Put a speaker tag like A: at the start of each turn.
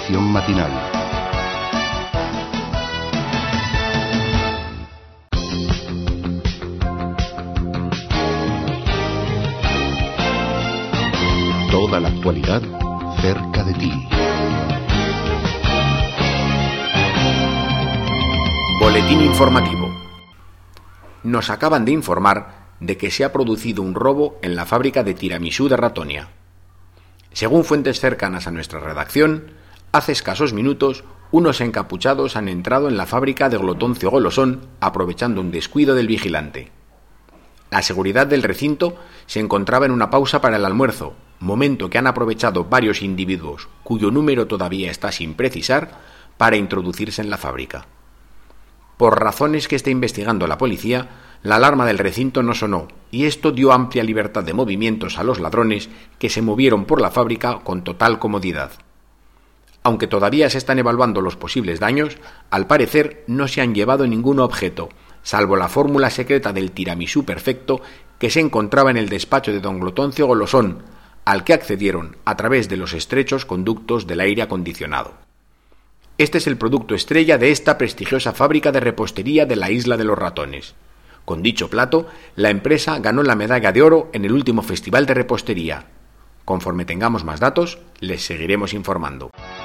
A: información matinal. Toda la actualidad cerca de ti.
B: Boletín informativo. Nos acaban de informar de que se ha producido un robo en la fábrica de tiramisú de Ratonia. Según fuentes cercanas a nuestra redacción, hace escasos minutos, unos encapuchados han entrado en la fábrica de Glotoncio Golosón aprovechando un descuido del vigilante. La seguridad del recinto se encontraba en una pausa para el almuerzo, momento que han aprovechado varios individuos, cuyo número todavía está sin precisar, para introducirse en la fábrica. Por razones que está investigando la policía, la alarma del recinto no sonó, y esto dio amplia libertad de movimientos a los ladrones que se movieron por la fábrica con total comodidad. Aunque todavía se están evaluando los posibles daños, al parecer no se han llevado ningún objeto, salvo la fórmula secreta del tiramisú perfecto que se encontraba en el despacho de don Glotoncio Golosón, al que accedieron a través de los estrechos conductos del aire acondicionado. Este es el producto estrella de esta prestigiosa fábrica de repostería de la Isla de los Ratones. Con dicho plato, la empresa ganó la medalla de oro en el último Festival de Repostería. Conforme tengamos más datos, les seguiremos informando.